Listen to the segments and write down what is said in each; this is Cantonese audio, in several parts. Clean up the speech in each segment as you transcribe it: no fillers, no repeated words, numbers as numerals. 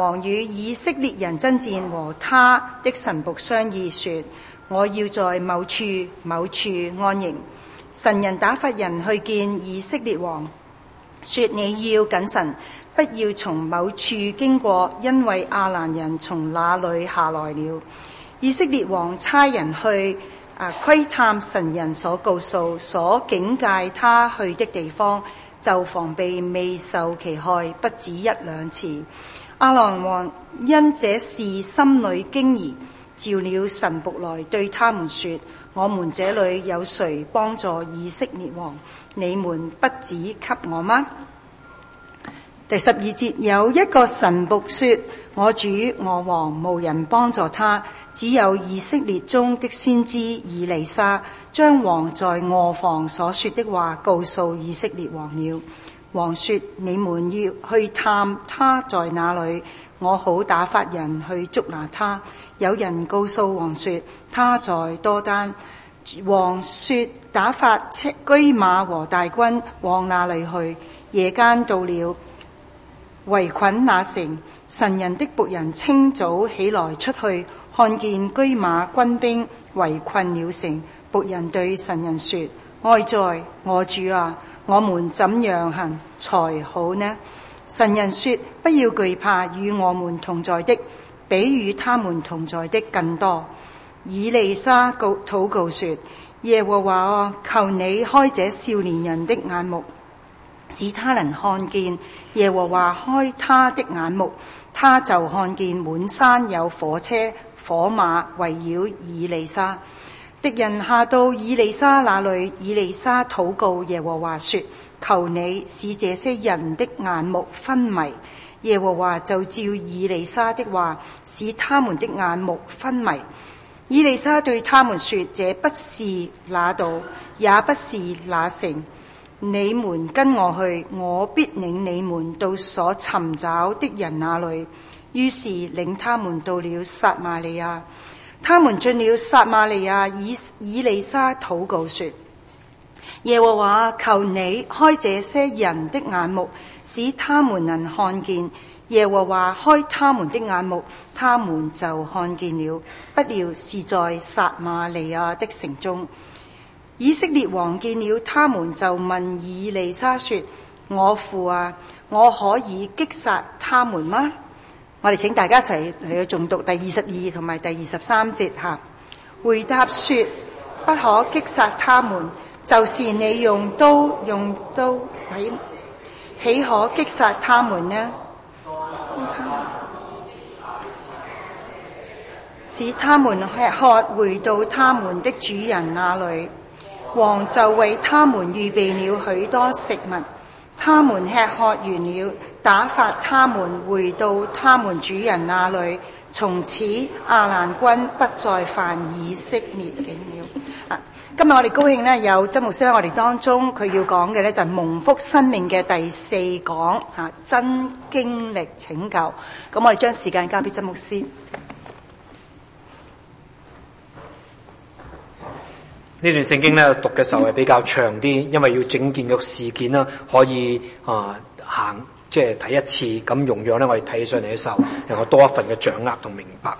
王與以色列人爭戰，和他的臣僕商議說：我要在某處某處安營。神人打發人去見以色列王，說：你要謹慎，不要從某處經過，因為亞蘭人從那裏下來了。以色列王差人去窺探神人所告訴、所警戒他去的地方，就防備未受其害，不止一兩次。亞蘭王因這事心裏驚疑，召了臣僕來對他們說：我們這裏有誰幫助以色列王？你們不指給我嗎？第12節，有一個臣僕說：我主我王無人幫助他，只有以色列中的先知以利沙，將王在臥房所說的話告訴以色列王了。王說：你們要去探他在哪裏，我好打發人去捉拿他。有人告訴王說：他在多丹。王說：打發車車馬和大軍往那裏去。夜間到了，圍困那城。神人的僕人清早起來出去，看見車馬軍兵圍困了城。僕人對神人說：哀哉，我主啊，我們怎樣行才好呢？神人說：不要懼怕，與我們同在的比與他們同在的更多。以利沙禱告說：耶和華啊，求你開這少年人的眼目，使他能看見。耶和華開他的眼目，他就看見滿山有火車火馬圍繞以利沙。敵人下到以利沙那裏，以利沙禱告耶和華說：求你使這些人的眼目昏迷。耶和華就照以利沙的話，使他們的眼目昏迷。以利沙對他們說：這不是那道，也不是那城，你們跟我去，我必領你們到所尋找的人那裏。於是領他們到了撒瑪利亞。他們進了撒瑪利亞，以利沙禱告說：耶和華，求你開這些人的眼目，使他們能看見。耶和華開他們的眼目，他們就看見了。不料是在撒瑪利亞的城中。以色列王見了他們，就問以利沙說：我父啊，我可以擊殺他們嗎？我哋請大家一齊嚟去誦讀第22同埋第23節吓。回答說：不可擊殺他們，就是你用刀，豈可擊殺他們呢？使他們吃喝，回到他們的主人那裏。王就為他們預備了許多食物。他們吃喝完了，打發他們回到他們主人那裏。從此亞蘭軍不再犯以色列境了。今日我哋高興呢，有曾牧師喺我哋當中，佢要講嘅呢就係蒙福生命嘅第4講真經歷拯救。咁我哋將時間交俾曾牧師。 呢段聖經咧讀嘅時候係比較長啲，因為要整件嘅事件啦，可以行即係睇一次，咁容讓咧我哋睇起上嚟嘅時候，能夠多一份嘅掌握同明白。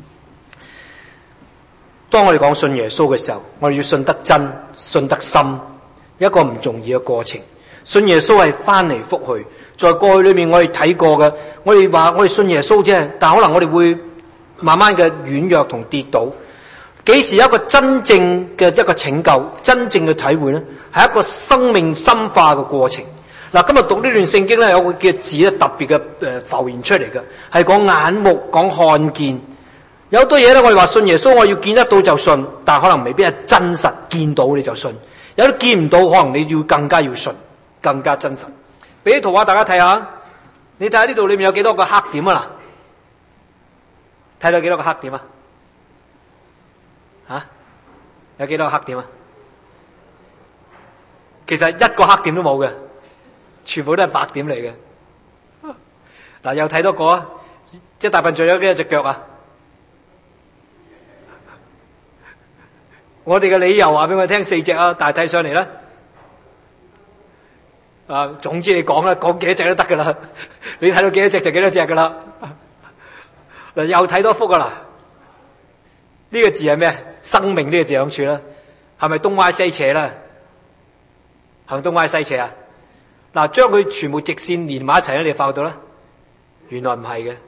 當我哋講信耶穌嘅時候，我哋要信得真、信得深，一個唔容易嘅過程。信耶穌係翻嚟覆去，在過去裏面我哋睇過嘅，我哋話我哋信耶穌啫，但可能我哋會慢慢嘅軟弱同跌倒。幾時有一個真正嘅一個拯救，真正嘅體會呢？係一個生命深化嘅過程。嗱，今日讀呢段聖經咧，有個嘅字咧特別嘅浮現出嚟嘅，係講眼目，講看見。有好多嘢咧，我哋話信耶穌，我要見得到就信，但可能未必係真實見到你就信。有啲見唔到，可能你要更加要信，更加真實。俾啲圖畫大家睇下，你睇下呢度裏面有幾多個黑點啊？嗱，睇到幾多個黑點啊？有幾多個黑點啊？其實一個黑點都冇嘅，全部都係白點嚟嘅。嗱，又睇多個啊！即係大笨象有幾多隻腳啊？我哋嘅理由話俾我聽4隻啊，但係睇上嚟咧，總之你講啦，講幾多隻都得噶啦。你睇到幾多隻就幾多隻噶啦。 嗱，又睇多幅噶啦。呢個字係咩？生命呢個字響處啦，係咪東歪西斜啦？係咪東歪西斜啊？嗱，將佢全部直線連埋一齊咧，你發覺到啦？原來唔係嘅，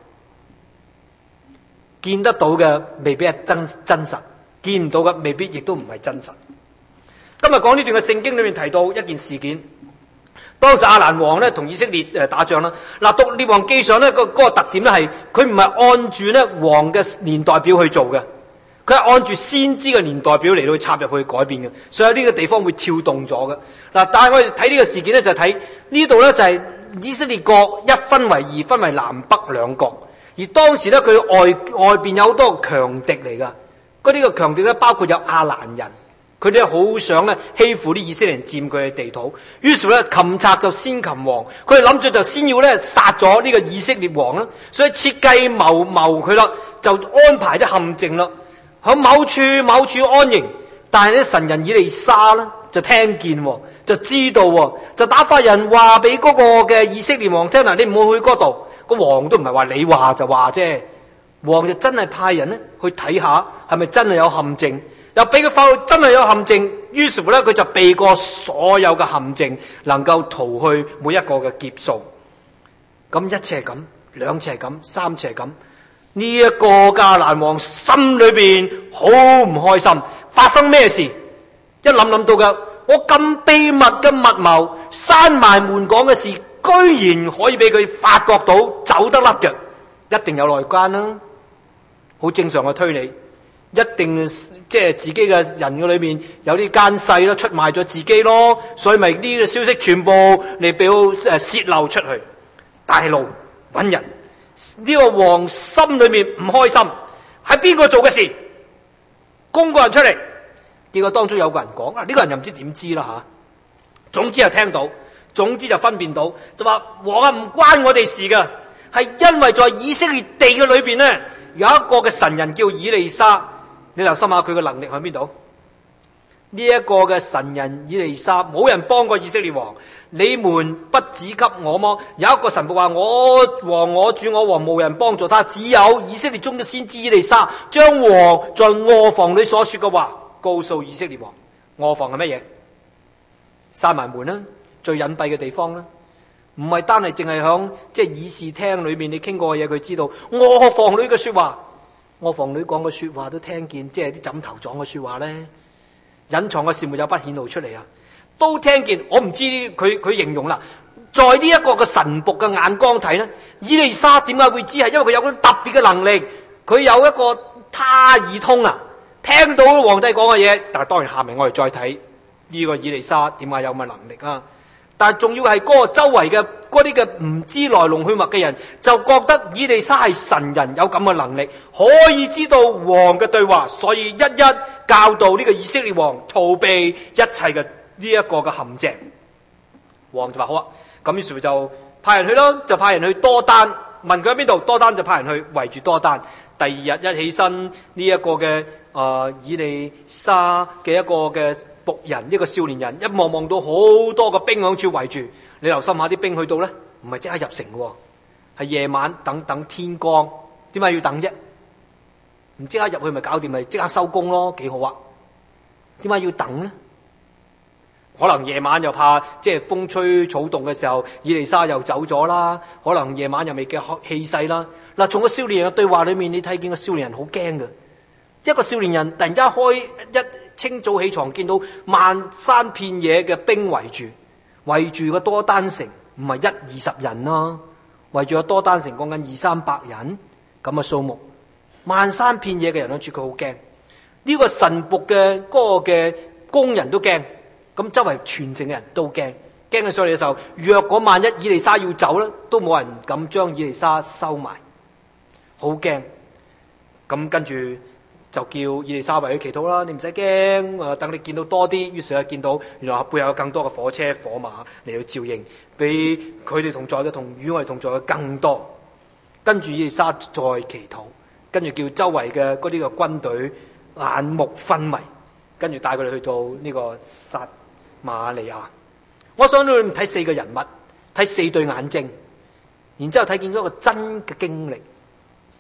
見得到嘅未必係真實，見唔到嘅未必亦都唔係真實。今日講呢段嘅聖經裏面提到一件事件，當時亞蘭王咧同以色列打仗啦。嗱，讀列王記上咧嗰個特點咧係，佢唔係按住咧王嘅年代表去做嘅。佢係按住先知嘅年代表嚟到插入去改變嘅，所以呢個地方會跳動咗嘅。嗱，但係我哋睇呢個事件咧，就睇呢度咧就係以色列國一分為二，分為南北兩國。而當時咧佢外邊有好多強敵嚟噶，嗰啲嘅強敵咧包括有亞蘭人，佢哋好想咧欺負啲以色列人佔佢嘅地土。於是咧擒賊就先擒王，佢哋諗住就先要咧殺咗呢個以色列王啦，所以設計謀佢啦，就安排啲陷阱啦。喺某處安營，但係咧神人以利沙咧就聽見，就知道，就打發人話俾嗰個嘅以色列王聽嗱，你唔好去嗰度。個王都唔係話你話就話啫，王就真係派人咧去睇下係咪真係有陷阱，又俾佢發覺真係有陷阱。於是乎咧佢就避過所有嘅陷阱，能夠逃去每一個嘅劫數。咁一次係咁，兩次係咁，三次係咁。呢一個亞蘭王心裏邊好唔開心，發生咩事？一諗到嘅，我咁秘密嘅密謀，閂埋門講嘅事，居然可以俾佢發覺到，走得甩嘅，一定有內奸啦。好正常嘅推理，一定即係自己嘅人嘅裏面有啲奸細啦，出賣咗自己咯，所以咪呢個消息全部嚟俾佢泄漏出去，大路揾人。呢個王心裏面唔開心，係邊個做嘅事？供個人出嚟，結果當中有個人講啊，呢個人又唔知點知啦吓。總之就聽到，總之就分辨到，就話王啊，唔關我哋事噶，係因為在以色列地嘅裏邊呢，有一個嘅神人叫以利沙。你留心下佢嘅能力喺邊度？呢一個嘅神人以利沙，冇人幫過以色列王。你們不指給我麼？有一個神僕話：我王我主我王無人幫助他，只有以色列中嘅先知以利沙將王在臥房裏所說嘅話告訴以色列王。臥房係乜嘢？閂埋門啦，最隱蔽嘅地方啦，唔係單係淨係響即係議事廳裏面你傾過嘅嘢佢知道。臥房裏嘅說話，臥房裏講嘅說話都聽見，即係啲枕頭狀嘅說話咧，隱藏嘅事沒有不顯露出嚟啊！都聽見。我唔知佢形容啦，在呢一個嘅神僕嘅眼光睇呢，以利沙點解會知？係因為佢有個特別嘅能力，佢有一個他耳通啊，聽到皇帝講嘅嘢。但係當然下面我哋再睇呢個以利沙點解有咁嘅能力啊？但係重要係嗰個周圍嘅嗰啲嘅唔知來龍去脈嘅人，就覺得以利沙係神人，有咁嘅能力，可以知道王嘅對話，所以一教導呢個以色列王逃避一切嘅呢一個嘅陷阱。王就話好啊，咁於是就派人去咯，就派人去多丹，問佢喺邊度，多丹就派人去圍住多丹。第二日一起身，呢一個嘅以利沙嘅一個嘅僕人，一個少年人，一望到好多個兵響處圍住。你留心下啲兵去到咧，唔係即刻入城嘅，係夜晚等天光。點解要等啫？唔即刻入去咪搞掂，咪即刻收工咯，幾好啊！點解要等呢？可能夜晚又怕即係風吹草動嘅時候，以利沙又走咗啦。可能夜晚又未嘅氣勢啦。嗱，從個少年人嘅對話裏面，你睇見個少年人好驚嘅。一個少年人突然間一清早起床，見到漫山遍野嘅兵圍住個多丹城，唔係1-20人啦，圍住個多丹城講緊200-300人咁嘅數目，漫山遍野嘅人，諗住佢好驚。呢個神僕嘅嗰個嘅工人都驚。咁周圍全城嘅人都驚起上嚟嘅時候，若果萬一以利沙要走咧，都冇人敢將以利沙收埋，好驚。咁跟住就叫以利沙為佢祈禱啦，你唔使驚，等你見到多啲。於是咧見到原來背後有更多嘅火車火馬嚟到照應，比佢哋同在嘅同與我哋同在嘅更多。跟住以利沙再祈禱，跟住叫周圍嘅嗰啲嘅軍隊眼目昏迷，跟住帶佢哋去到呢個撒瑪利亞。我想到你睇4個人物，睇4對眼睛，然之後睇見咗一個真嘅經歷，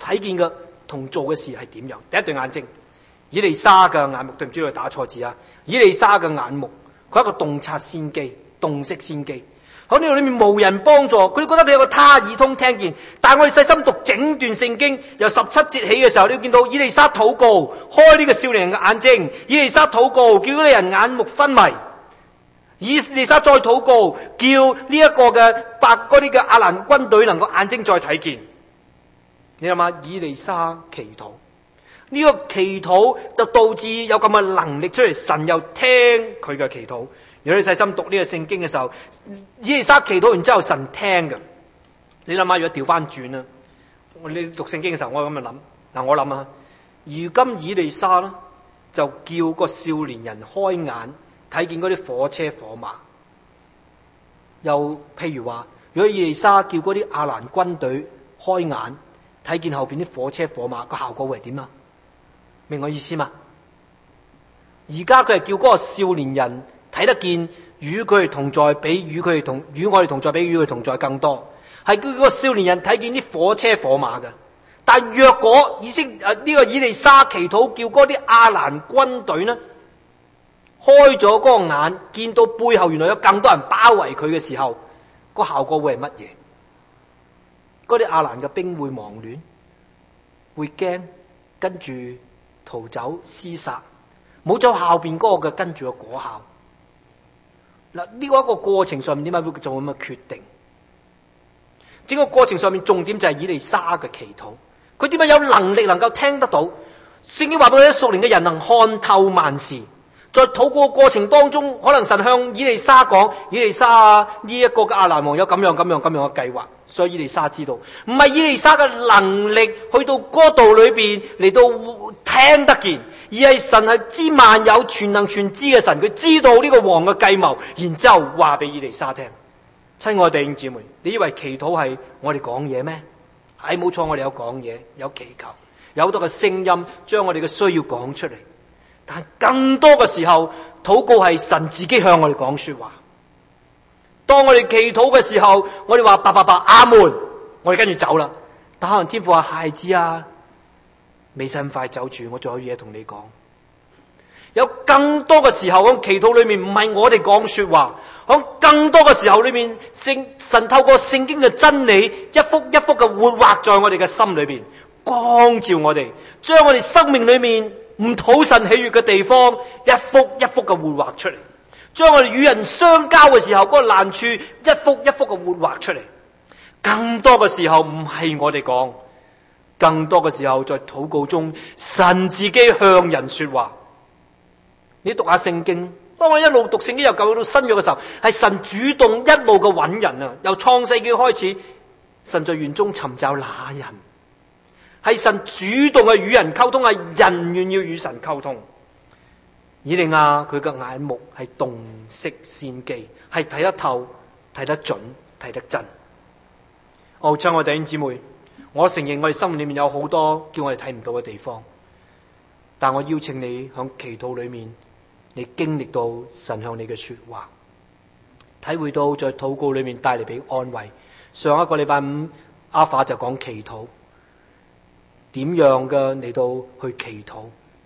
睇見嘅同做嘅事係點樣？第一對眼睛，以利沙嘅眼目，對唔住，我打錯字啊！以利沙嘅眼目，佢係一個洞察先機、洞悉先機。喺呢度裏面無人幫助，佢覺得佢有個他耳通聽見。但係我哋細心讀整段聖經，由17節起嘅時候，你要見到以利沙禱告，開呢個少年人嘅眼睛；以利沙禱告，叫呢人眼目昏迷；以利沙再禱告，叫呢一個嘅嗰啲嘅亞蘭軍隊能夠眼睛再睇見。你諗下，以利沙祈禱，呢個祈禱就導致有咁嘅能力出嚟，神又聽佢嘅祈禱。如果你細心讀呢個聖經嘅時候，以利沙祈禱完之後，神聽嘅。你諗下，如果調翻轉啦，你讀聖經嘅時候，我咁樣諗。嗱，我諗啊，如今以利沙啦，就叫個少年人開眼，睇見嗰啲火車火馬。又譬如話，如果以利沙叫嗰啲亞蘭軍隊開眼，睇見後邊啲火車火馬，個效果會係點啊？明我意思嘛？而家佢係叫嗰個少年人睇得見，與佢哋同在比與我哋同在比與佢同在更多，係叫嗰個少年人睇見啲火車火馬嘅。但若果呢個以利沙祈禱叫嗰啲亞蘭軍隊呢，開咗嗰個眼，見到背後原來有更多人包圍佢嘅時候，個效果會係乜嘢？嗰啲亞蘭嘅兵會忙亂，會驚，跟住逃走廝殺，冇咗後邊嗰個嘅跟住個果效。嗱，呢個一個過程上面點解會做咁嘅決定？整個過程上面重點就係以利沙嘅祈禱，佢點解有能力能夠聽得到？聖經話俾我哋，屬靈嘅人能看透萬事。在禱告過程當中，可能神向以利沙講：以利沙啊，呢一個嘅亞蘭王有咁樣嘅計劃。所以以利沙知道，唔係以利沙嘅能力去到嗰度裏邊嚟到聽得見，而係神係知萬有、全能全知嘅神，佢知道呢個王嘅計謀，然之後話俾以利沙聽。親愛弟兄姊妹，你以為祈禱係我哋講嘢咩？係冇錯，我哋有講嘢，有祈求，有好多嘅聲音將我哋嘅需要講出嚟。但更多嘅時候，禱告係神自己向我哋講說話。當我哋祈禱嘅時候，我哋話爸爸爸阿門，我哋跟住走啦。但可能天父話：孩子啊，未使咁快走住，我仲有嘢同你講。有更多嘅時候喺祈禱裏面，唔係我哋講說話，喺更多嘅時候裏面，神透過聖經嘅真理，一幅一幅嘅活畫在我哋嘅心裏邊，光照我哋，將我哋生命裏面唔討神喜悅嘅地方，一幅一幅嘅活畫出嚟。將我哋與人相交嘅時候，嗰個難處一幅一幅嘅活畫出嚟。更多嘅時候唔係我哋講，更多嘅時候在禱告中，神自己向人說話。你讀下聖經，當我一路讀聖經由舊到新約嘅時候，係神主動一路嘅揾人啊！由創世紀開始，神在園中尋找那人，係神主動嘅與人溝通，係人願要與神溝通。以利亞佢嘅眼目係洞悉先機，係睇得透、睇得準、睇得真。親愛弟兄姊妹，我承認我哋生命裏面有好多叫我哋睇唔到嘅地方，但我邀請你響祈禱裏面，你經歷到神向你嘅說話，體會到在禱告裏面帶嚟俾安慰。上一個禮拜五，阿法就講祈禱，點樣嘅嚟到去祈禱。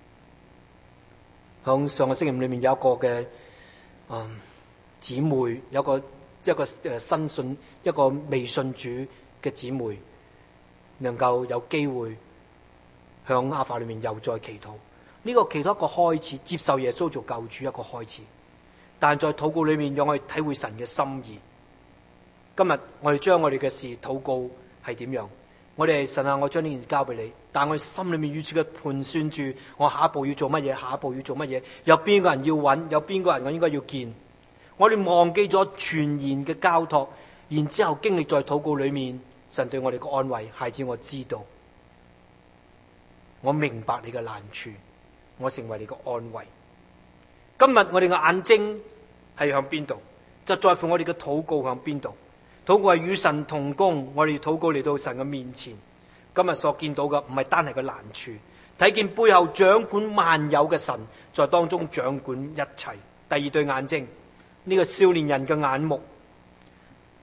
響上個星期五裏面有一個嘅姊妹，有一個新信，一個未信主嘅姊妹，能夠有機會向阿法裏面又再祈禱。呢個祈禱一個開始，接受耶穌做救主一個開始。但在禱告裏面，讓我哋體會神嘅心意。今日我哋將我哋嘅事禱告係點樣？我哋神啊，我將呢件事交俾你，但我哋心裏面預設嘅盤算住，我下一步要做乜嘢？下一步要做乜嘢？有邊個人要揾？有邊個人我應該要見？我哋忘記咗全然嘅交託，然之後經歷在禱告裏面，神對我哋嘅安慰。孩子，我知道，我明白你嘅難處，我成為你嘅安慰。今日我哋嘅眼睛係向邊度？就在乎我哋嘅禱告向邊度？禱告係與神同工，我哋禱告嚟到神嘅面前。今日所見到嘅唔係單係個難處，睇見背後掌管萬有嘅神在當中掌管一切。第二對眼睛，呢個少年人嘅眼目，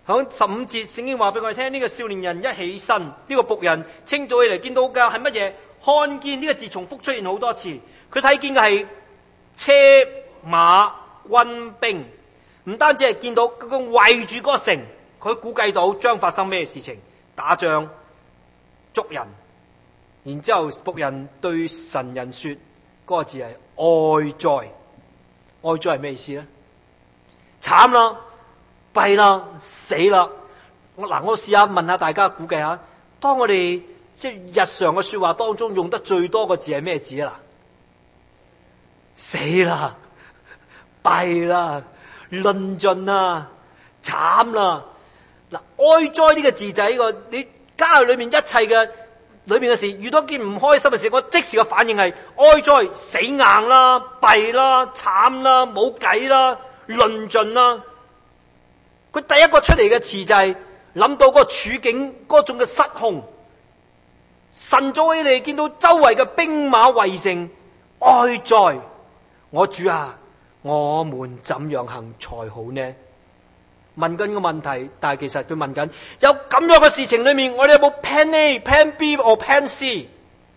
響15節聖經話俾我哋聽，呢個少年人一起身，呢個僕人清早起嚟見到嘅係乜嘢？看見呢個字重複出現好多次，佢睇見嘅係車馬軍兵，唔單止係見到嗰個圍住嗰個城，佢估計到將發生咩事情，打仗捉人。然之後僕人對神人說，嗰個字係哀哉。哀哉係咩意思呢？慘啦，弊啦，死啦！我試下問下大家，估計下，當我哋即係日常嘅說話當中用得最多個字係咩字啊？死啦，弊啦，論盡啦，慘啦！嗱，哀哉呢個字就係呢個你家裏面一切嘅裏面嘅事，遇到一件唔開心嘅事，我即時嘅反應係哀哉，死硬啦，弊啦，慘啦，冇計啦，論盡啦。佢第一個出嚟嘅詞就係諗到嗰個處境嗰種嘅失控。晨早起嚟見到周圍嘅兵馬圍城，哀哉！我主啊，我們怎樣行才好呢？問緊個問題，但係其實佢問緊有咁樣嘅事情裏面，我哋有冇 Plan A、Plan B 或 Plan C？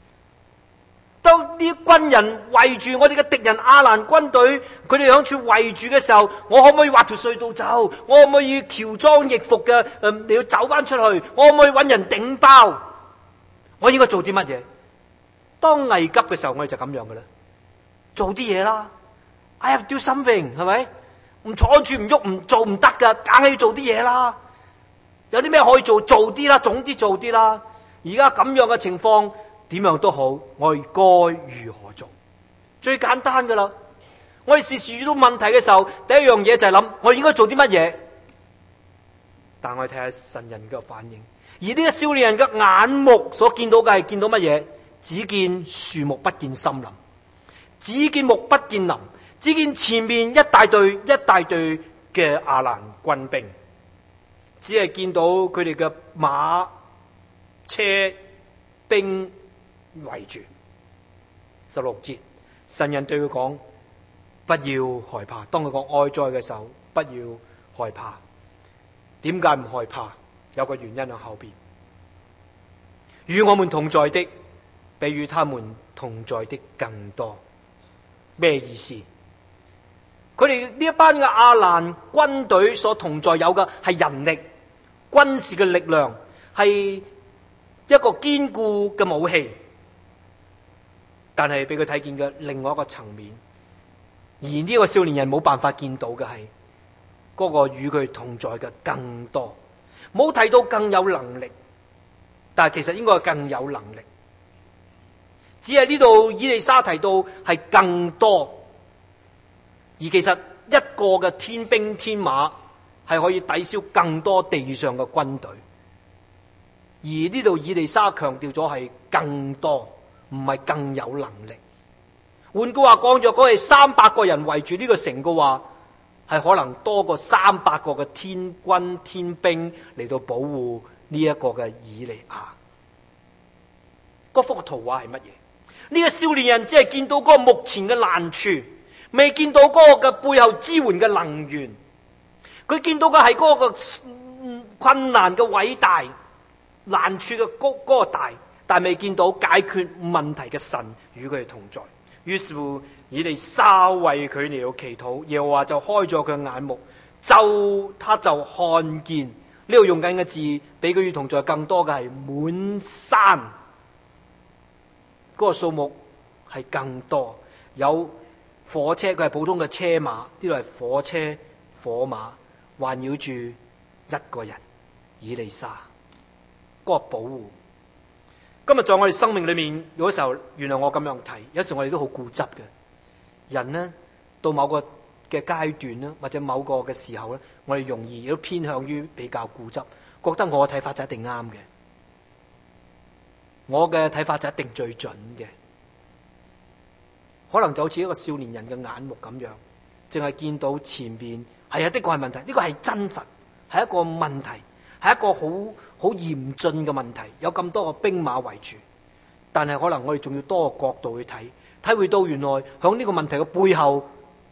當啲軍人圍住我哋嘅敵人亞蘭軍隊，佢哋響處圍住嘅時候，我可唔可以挖條隧道走？我可唔可以喬裝易服嘅你要走翻出去？我可唔可以揾人頂包？我應該做啲乜嘢？當危急嘅時候，我哋就咁樣嘅啦，做啲嘢啦。I have to do something， 係咪？唔坐住唔喐唔做唔得噶，梗係要做啲嘢啦。有啲咩可以做，做啲啦，總之做啲啦。而家咁樣嘅情況，點樣都好，我哋該如何做？最簡單噶啦，我哋時時遇到問題嘅時候，第一樣嘢就係諗，我哋應該做啲乜嘢？但我哋睇下神人嘅反應。而呢個少年人嘅眼目所見到嘅係見到乜嘢？只見樹木不見森林，只見木不見林，只見前面一大隊嘅亞蘭軍兵，只係見到佢哋嘅馬車兵圍住。16節，神人對佢講：不要害怕。當佢講哀哉嘅時候，不要害怕。點解唔害怕？有個原因喺後邊。與我們同在的，比與他們同在的更多。咩意思？佢哋呢一班嘅亞蘭軍隊所同在有嘅係人力、軍事嘅力量，係一個堅固嘅武器。但係俾佢睇見嘅另外一個層面，而呢個少年人冇辦法見到嘅係嗰個與佢同在嘅更多。冇提到更有能力，但係其實應該係更有能力。只係呢度以利沙提到係更多，而其實一個嘅天兵天馬係可以抵消更多地上嘅軍隊。而呢度以利沙強調咗係更多，唔係更有能力。換句話講，若果係300個人圍住呢個城嘅話，係可能多過300個嘅天軍天兵嚟到保護呢一個嘅以利亞。嗰幅圖畫係乜嘢？呢個少年人只係見到嗰個目前嘅難處，未見到嗰個嘅背後支援嘅能源。佢見到嘅係嗰個困難嘅偉大，難處嘅嗰個大，但未見到解決問題嘅神與佢哋同在。於是乎，以利沙為佢嚟到祈禱，耶和華就開咗佢眼目，他就看見。呢度用緊嘅字，比佢與同在更多嘅係滿山，嗰個數目係更多。有火車，佢係普通嘅車馬，呢度係火車火馬環繞住一個人，以利沙嗰個保護。今日在我哋生命裏面，有時候原來我咁樣睇，有時我哋都好固執嘅人呢，到某個嘅階段呢，或者某個嘅時候呢，我哋容易亦都偏向於比較固執，覺得我嘅睇法就一定啱嘅，我嘅睇法就一定最準嘅。可能就好似一個少年人嘅眼目咁樣，淨係見到前面係啊，的確係問題，呢個係真實，係一個問題，係一個好嚴峻嘅問題，有咁多個兵馬圍住。但係可能我哋仲要多個角度去睇，體會到原來響呢個問題嘅背後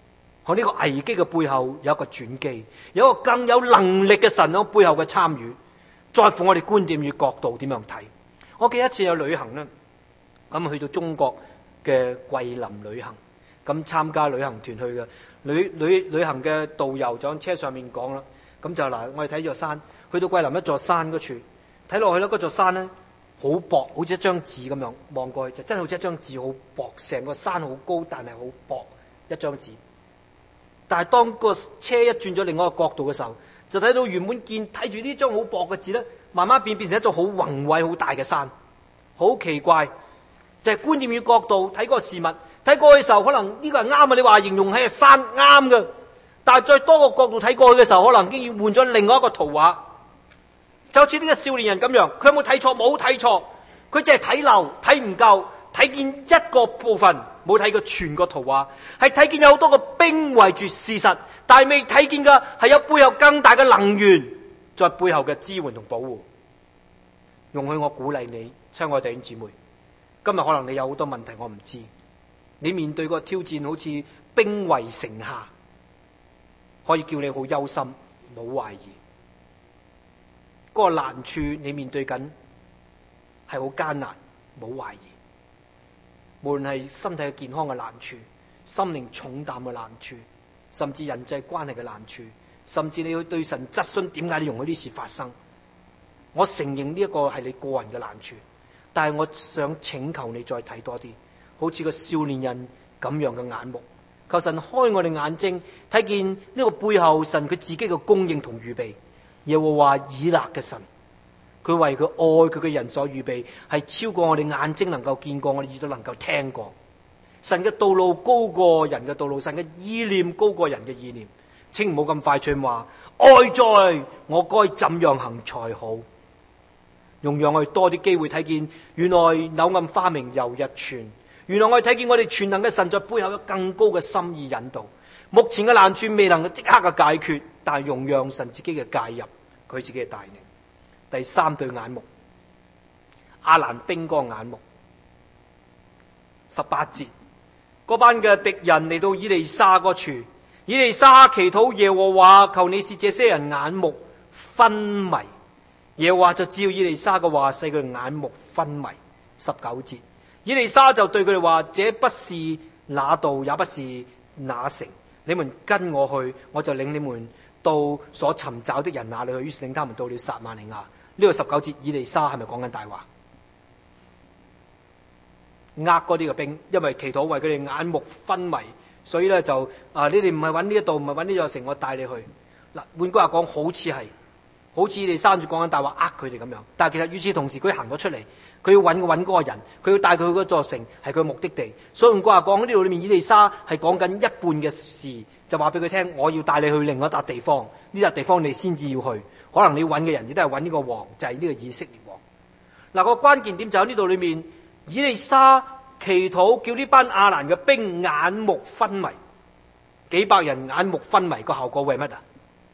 喺呢個危機嘅背後有一個轉機，有一個更有能力嘅神喺背後嘅參與，在乎我哋觀點與角度點樣睇。我記得一次有旅行咧，咁去到中國嘅桂林旅行，咁參加旅行團去嘅旅行嘅導遊就喺車上面講啦，咁就嗱，我哋睇座山，去到桂林一座山嗰處睇落去咧，嗰座山咧好薄，好似一張紙咁樣，望過去就真係好似一張紙，好薄，成個山好高，但係好薄一張紙。但係當個車一轉咗另外一個角度嘅時候，就睇到原本睇住呢張好薄嘅字咧，慢慢變成一座好宏偉好大嘅山，好奇怪。就係觀念與角度睇個事物，睇過去嘅時候可能呢個係啱啊，你話形容係山啱嘅，但係再多個角度睇過去嘅時候，可能已經要換咗另外一個圖畫。就好似呢個少年人咁樣，佢有冇睇錯？冇睇錯，佢淨係睇漏睇唔夠，睇見一個部分，冇睇過全個圖畫，係睇見有好多個兵圍住事實，但係未睇見嘅係有背後更大嘅能源在背後嘅支援同保護。容許我鼓勵你，親愛弟兄姊妹，今日可能你有好多問題，我唔知，你面對個挑戰好似兵圍城下，可以叫你好憂心，冇懷疑。嗰個難處你面對緊係好艱難，冇懷疑。無論係身體嘅健康嘅難處，心靈重擔嘅難處，甚至人際關係嘅難處，甚至你要對神質詢點解你容許呢事發生，我承認呢一個係你個人嘅難處，但係我想請求你再睇多啲，好似個少年人咁樣嘅眼目，求神開我哋眼睛，睇見呢個背後神佢自己嘅供應同預備。耶和華以勒嘅神，佢為佢愛佢嘅人所預備，係超過我哋眼睛能夠見過，我哋耳朵能夠聽過。神嘅道路高過人嘅道路，神嘅意念高過人嘅意念。請唔好咁快脆話愛在我該怎樣行才好，容讓我哋多啲機會睇見，原來柳暗花明又一村。原來我哋睇見我哋全能嘅神在背後有更高嘅心意引導。目前嘅難處未能夠即刻嘅解決，但係容讓神自己嘅介入，佢自己嘅帶領。第三對眼目，亞蘭兵嗰個眼目。18節，嗰班嘅敵人嚟到以利沙嗰處，以利沙祈禱耶和華，求你使這些人眼目昏迷。耶和華就照以利沙嘅話，使佢眼目昏迷。19節，以利沙就對佢哋話：這不是那道，也不是那城，你們跟我去，我就領你們到所尋找的人那裏去。於是領他們到了撒瑪利亞。呢個19節，以利沙係咪講緊大話？嗰啲嘅兵，因為祈禱為佢哋眼目昏迷，所以咧就你哋唔係揾呢一度，唔係揾呢座城，我帶你去。嗱，換句話講，好似以利沙住講緊大話，佢哋咁樣。但係其實與此同時，佢行咗出嚟，佢要揾嗰個人，佢要帶佢去嗰座城，係佢目的地。所以換句話講，呢度裏面以利沙係講緊一半嘅事，就話俾佢聽，我要帶你去另一笪地方，呢笪地方你先至要去。可能你揾嘅人亦都係揾呢個王，就係呢個以色列王。嗱，個關鍵點就喺呢度裏面，以利沙祈禱叫呢班亞蘭嘅兵眼目昏迷，幾百人眼目昏迷，個效果為乜啊？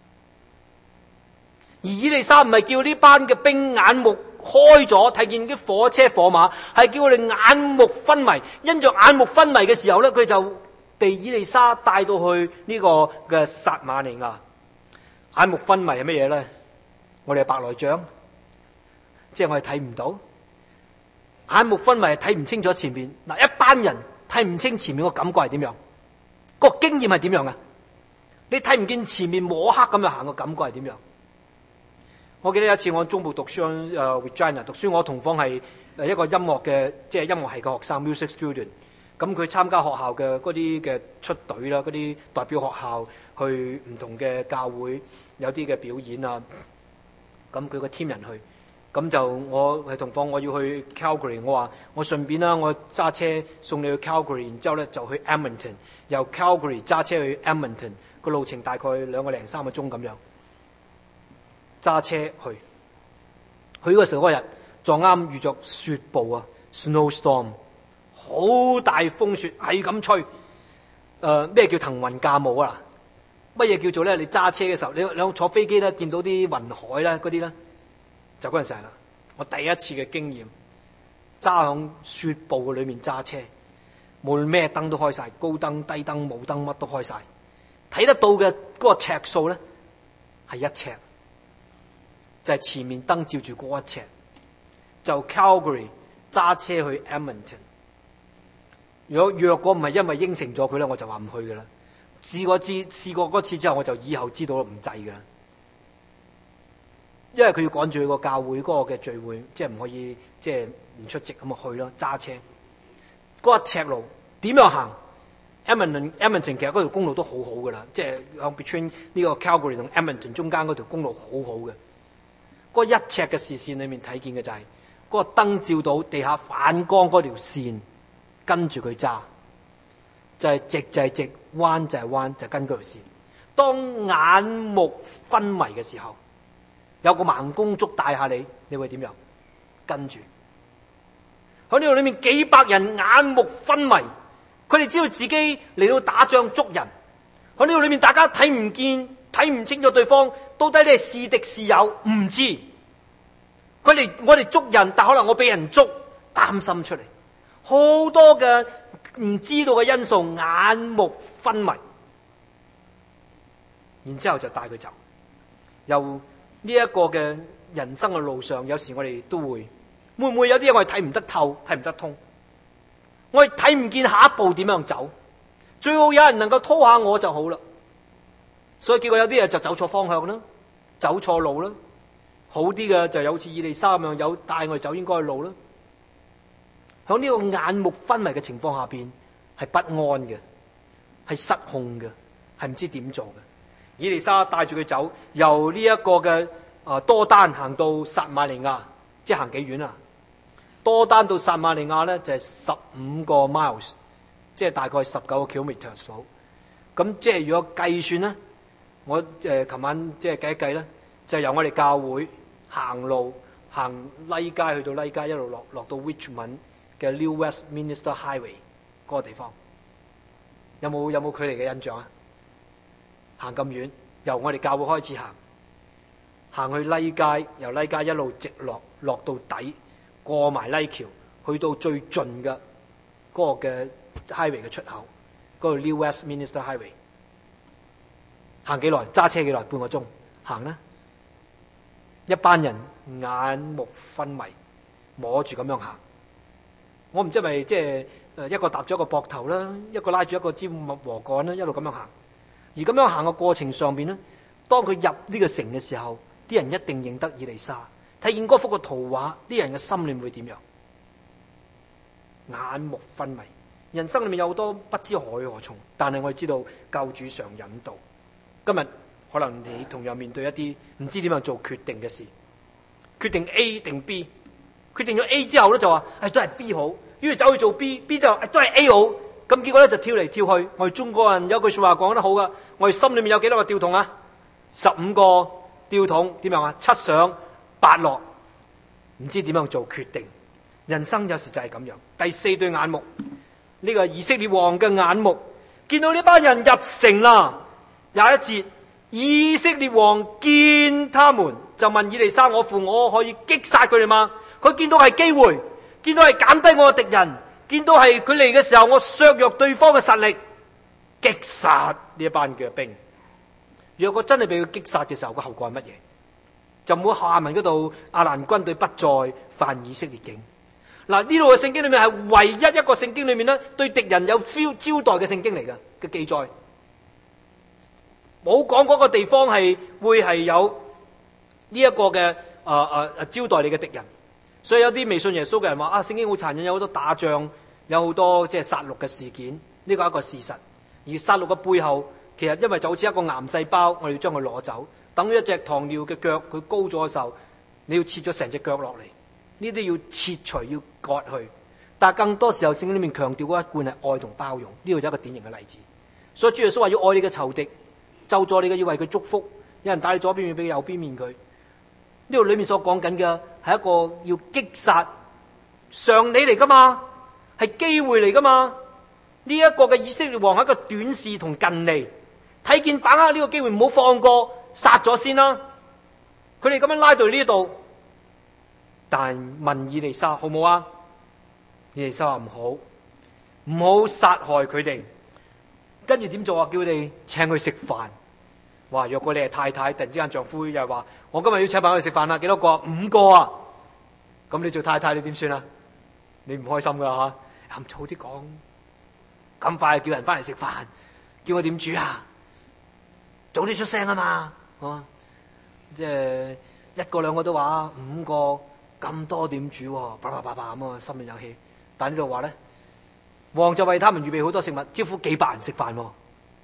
而以利沙唔係叫呢班嘅兵眼目開咗，睇見啲火車火馬，係叫佢哋眼目昏迷。因着眼目昏迷嘅時候咧，佢就被以利沙帶到去呢個嘅撒瑪利亞。眼目昏迷係乜嘢咧？我哋係白內障，即係我哋睇唔到。眼目昏迷係睇唔清楚前面。嗱，一班人睇唔清前面個感覺係點樣？個經驗係點樣啊？你睇唔見前面摸黑咁樣行，個感覺係點樣？我記得有一次我喺中部讀書，Regina 讀書，我同房係一個音樂嘅，即係音樂系嘅學生 music student。咁佢參加學校嘅嗰啲嘅出隊啦，嗰啲代表學校去唔同嘅教會有啲嘅表演啊。咁佢個 team 人去，咁就我係同房，我要去 Calgary， 我話我順便啦，我揸車送你去 Calgary， 然之後咧就去 Edmonton， 由 Calgary 揸車去 Edmonton， 個路程大概2個零3個鐘咁樣。揸車去嗰時候嗰日撞啱遇着雪暴啊 ，snowstorm， 好大風雪係咁吹。咩叫騰雲駕霧啊？乜嘢叫做咧？你揸車嘅時候，你坐飛機咧，見到啲雲海咧，嗰啲咧，就嗰陣時係啦。我第一次嘅經驗，揸響雪暴嘅裏面揸車，無論咩燈都開晒，高燈、低燈、冇燈，乜都開晒。 睇得到嘅嗰個尺數咧係1尺，就係前面燈照住嗰1尺，就 Calgary 揸車去 Edmonton。若果唔係因為應承咗佢咧，我就話唔去噶啦。試過嗰次之後，我就以後知道唔制噶啦。因為佢要趕住去個教會嗰個嘅聚會，即係唔可以即係唔出席咁啊去咯，揸車。嗰1尺路點樣行 ？Edmonton 其實嗰條公路都好好噶啦，即係向 between 呢個 Calgary 同 Edmonton 中間嗰條公路好好嘅。嗰1尺嘅視線裏面睇見嘅就係嗰個燈照到地下反光嗰條線，跟住佢揸，就係直就係直，彎就係彎，就跟嗰條線。當眼目昏迷嘅時候，有個盲公竹帶下你，你會點樣？跟住喺呢度裏面幾百人眼目昏迷，佢哋知道自己嚟到打仗捉人。喺呢度裏面大家睇唔見、睇唔清楚對方到底你係是敵是友，唔知。我哋捉人，但可能我俾人捉，擔心出嚟，好多嘅唔知道嘅因素，眼目昏迷。然之後就帶佢走。由呢一個嘅人生嘅路上，有時我哋都會唔會有啲嘢我哋睇唔得透、睇唔得通，我哋睇唔見下一步點樣走，最好有人能夠拖下我就好啦。所以結果有啲嘢就走錯方向啦，走錯路啦。好啲嘅就有似以利沙咁樣，有帶我哋走應該嘅路啦。喺呢個眼目昏迷嘅情況下邊，係不安嘅，係失控嘅，係唔知點做嘅。以利沙帶住佢走，由呢一個嘅多丹行到撒瑪利亞，即係行幾遠啊？多丹到撒瑪利亞咧就係15個 miles， 即係大概19個 kilometers 好。咁即係如果計算咧，我琴晚即係計一計咧，就係由我哋教會行路行拉街去到拉街，一路落到 Richmond 嘅 New Westminster Highway 嗰個地方，有冇距離嘅印象啊？行咁遠，由我哋教會開始行去拉街，由拉街一路直落到底，過埋拉橋，去到最盡嘅嗰個嘅 highway 嘅出口，嗰個 New Westminster Highway。行幾耐？揸車幾耐？半個鐘。行啦，一班人眼目昏迷，摸住咁樣行。我唔知係咪即係一個搭咗一個膊頭啦，一個拉住一個支禾杆啦，一路咁樣行。而咁樣行嘅過程上邊咧，當佢入呢個城嘅時候，啲人一定認得以利沙。睇見嗰幅嘅圖畫，啲人嘅心裏會點樣？眼目昏迷。人生裏面有好多不知何去何從，但係我哋知道救主常引導。今日可能你同樣面對一啲唔知點樣做決定嘅事，決定 A 定 B， 決定咗 A 之後咧就話都係 B 好，於是走去做 B 就都係 A 好。咁結果咧就跳嚟跳去。我哋中國人有句說話講得好噶，我哋心裏面有幾多個吊桶啊？15個吊桶，點樣啊？7上8落，唔知點樣做決定。人生有時就係咁樣。第4對眼目，呢個以色列王嘅眼目，見到呢班人入城啦。21節，以色列王見他們，就問以利沙：我父，我可以擊殺佢哋嗎？佢見到係機會，見到係減低我嘅敵人，見到係佢嚟嘅時候，我削弱對方嘅實力，擊殺呢一班嘅兵。若果真係俾佢擊殺嘅時候，個後果係乜嘢？就唔好下文嗰度亞蘭軍隊不再犯以色列境。嗱，呢度嘅聖經裏面係唯一一個聖經裏面咧對敵人有招待嘅聖經嚟嘅記載，冇講嗰個地方係會係有呢一個嘅招待你嘅敵人。所以有啲未信耶穌嘅人話聖經好殘忍，有好多打仗，有好多即係殺戮嘅事件，呢個係一個事實。而殺戮嘅背後，其實因為就好似一個癌細胞，我哋要將佢攞走，等於一隻糖尿嘅腳，佢高咗嘅時候，你要切咗成隻腳落嚟，呢啲要切除要割去。但係更多時候聖經裏面強調嗰一貫係愛同包容，呢個就係一個典型嘅例子。所以主耶穌話要愛你嘅仇敵，咒詛你嘅要為佢祝福，有人打你左邊面俾佢右邊面佢。呢度裏面所講緊嘅係一個要擊殺常理嚟噶嘛，係機會嚟噶嘛。呢一個嘅以色列王係一個短視同近利，睇見把握呢個機會唔好放過，殺咗先啦。佢哋咁樣拉到呢度，但問以利沙好唔好啊？以利沙話唔好殺害佢哋。 跟住點做啊？叫佢哋請佢食飯。哇！若果你係太太，突然之間丈夫又係話：我今日要請朋友去食飯啦，幾多個？5個啊！咁你做太太你點算啊？你唔開心噶嚇？咁早啲講，咁快叫人翻嚟食飯，叫我點煮啊？早啲出聲啊嘛！即係1個2個都話5個咁多點煮喎？叭叭叭叭咁啊，心裏有氣。但呢度話咧，王就為他們預備好多食物，招呼幾百人食飯喎。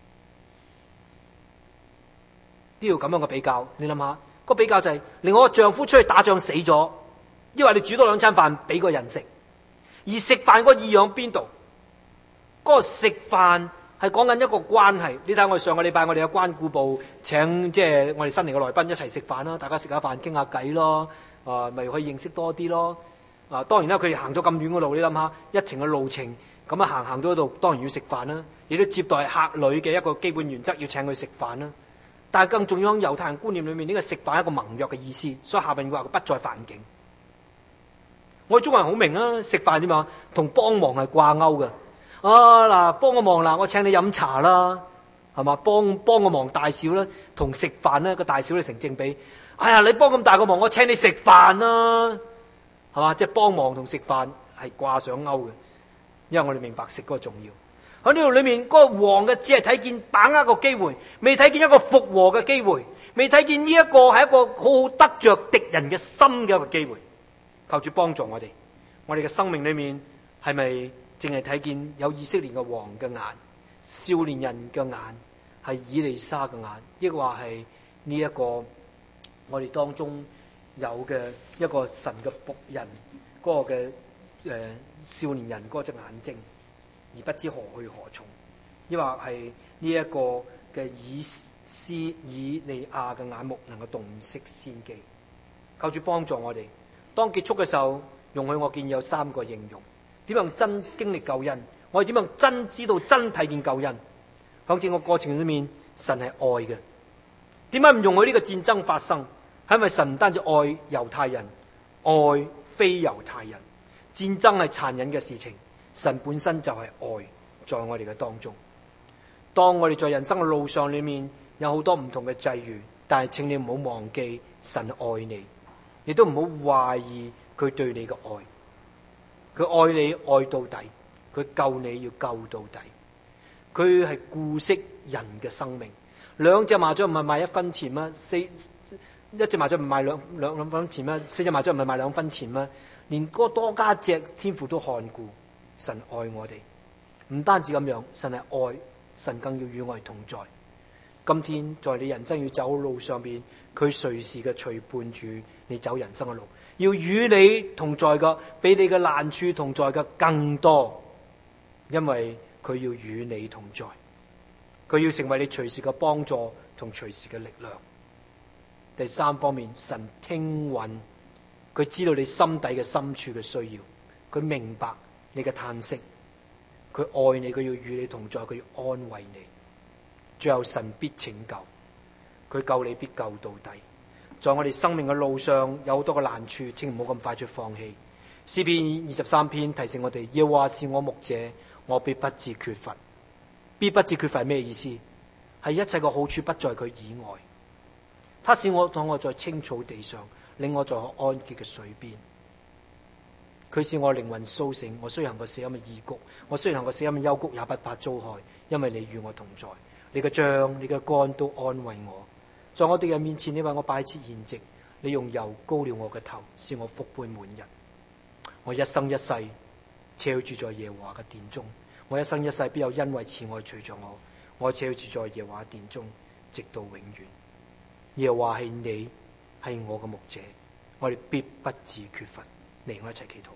呢度咁樣嘅比較，你諗下個比較就係令我個丈夫出去打仗死咗，因為你煮多2餐飯俾個人食，而食飯個意義喺邊度？嗰個食飯係講緊一個關係。你睇我哋上個禮拜我哋有關顧部請即係我哋新嚟嘅來賓一齊食飯啦，大家食下飯傾下偈咯，咪可以認識多啲咯。當然啦，佢哋行咗咁遠嘅路，你諗下一程嘅路程咁樣行到嗰度，當然要食飯啦，亦都接待客旅嘅一個基本原則，要請佢食飯啦。但係更重要喺猶太人觀念裏面，呢個食飯係一個盟約嘅意思，所以下邊話佢不再犯境。我哋中國人好明啦，食飯點啊？同幫忙係掛鈎嘅。嗱，幫個忙嗱，我請你飲茶啦，係嘛？幫個忙大小啦，同食飯咧個大小咧成正比。哎呀，你幫咁大個忙，我請你食飯啦，係嘛？即係幫忙同食飯係掛上鈎嘅，因為我哋明白食嗰個重要。喺呢度裏面，嗰個王嘅只係睇見把握個機會，未睇見一個復和嘅機會，未睇見呢一個係一個好好得着敵人嘅心嘅一個機會。求主幫助我哋，我哋嘅生命裏面係咪淨係睇見有以色列嘅王嘅眼，少年人嘅眼，係以利沙嘅眼，抑或係呢一個我哋當中有嘅一個神嘅僕人嗰個嘅少年人嗰隻眼睛？而不知何去何從，抑或係呢一個嘅以利亞嘅眼目能夠洞悉先機。求主幫助我哋，當結束嘅時候，容許我建議有3個應用。點樣真經歷救恩？我哋點樣真知道真睇見救恩？喺整個過程裏面，神係愛嘅。點解唔容許呢個戰爭發生？係因為神唔單止愛猶太人，愛非猶太人。戰爭係殘忍嘅事情。神本身就係愛，在我哋嘅當中。當我哋在人生嘅路上裏面有好多唔同嘅際遇，但係請你唔好忘記神愛你，亦都唔好懷疑佢對你嘅愛。佢愛你愛到底，佢救你要救到底。佢係顧惜人嘅生命。2隻麻雀唔係賣1分錢嗎？一隻麻雀唔賣兩分錢嗎？4隻麻雀唔係賣2分錢嗎？連嗰多加隻天父都看顧。神愛我哋，唔單止咁樣，神係愛，神更要與我哋同在。今天在你人生要走嘅路上邊，佢隨時嘅隨伴住你走人生嘅路，要與你同在嘅，比你嘅難處同在嘅更多，因為佢要與你同在，佢要成為你隨時嘅幫助同隨時嘅力量。第3方面，神聽允，佢知道你心底嘅深處嘅需要，佢明白你嘅嘆息，佢愛你，佢要與你同在，佢要安慰你。最後神必拯救，佢救你必救到底。在我哋生命嘅路上有好多嘅難處，請唔好咁快就放棄。詩篇23篇提醒我哋，耶和華是我牧者，我必不致缺乏。必不致缺乏係咩意思？係一切嘅好處不在佢以外。他使我躺臥在青草地上，領我在可安歇嘅水邊。佢使我靈魂甦醒，我雖行過死蔭嘅異谷，我雖行過死蔭嘅幽谷，也不怕遭害，因為你與我同在。你嘅杖、你嘅竿都安慰我。在我敵人面前，你為我擺設筵席，你用油膏了我嘅頭，使我福杯滿溢。我一生一世且住在耶和華嘅殿中，我一生一世必有恩惠慈愛隨着我。我且住在耶和華殿中，直到永遠。耶和華係你，係我嘅牧者，我哋必不致缺乏。嚟，我一齊祈禱。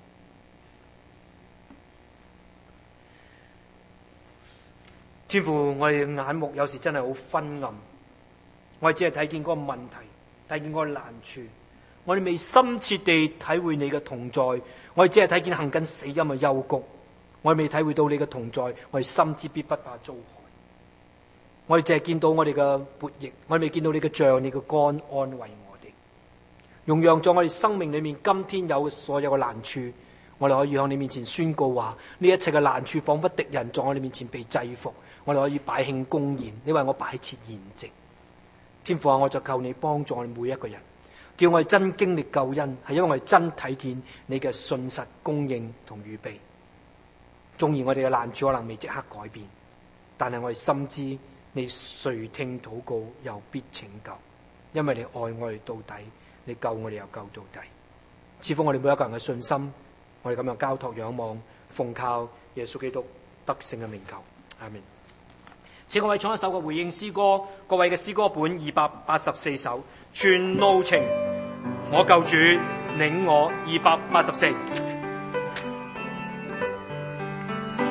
天父，我哋嘅眼目有時真係好昏暗，我哋只係睇見嗰個問題，睇見嗰個難處，我哋未深切地體會你嘅同在，我哋只係睇見行緊死蔭嘅幽谷，我哋未體會到你嘅同在，我哋深知必不怕遭害。我哋淨係見到我哋嘅悖逆，我哋未見到你嘅杖、你嘅竿安慰我哋。容讓在我哋生命裏面，今天有所有嘅難處，我哋可以向你面前宣告話：呢一切嘅難處，仿佛敵人在我哋面前被制服， 我哋可以擺興公義。你為我擺設筵席，天父啊，我就求你幫助我哋每一個人，叫我哋真經歷救恩，係因為我哋真睇見你嘅信實供應同預備。縱然我哋嘅難處可能未即刻改變，但係我哋深知你垂聽禱告又必拯救，因為你愛我哋到底，你救我哋又救到底。賜福我哋每一個人嘅信心，我哋咁樣交託仰望，奉靠耶穌基督得勝嘅名求，阿們。請各位唱一首嘅回應詩歌，各位嘅詩歌本284首，全路程我救主領我284。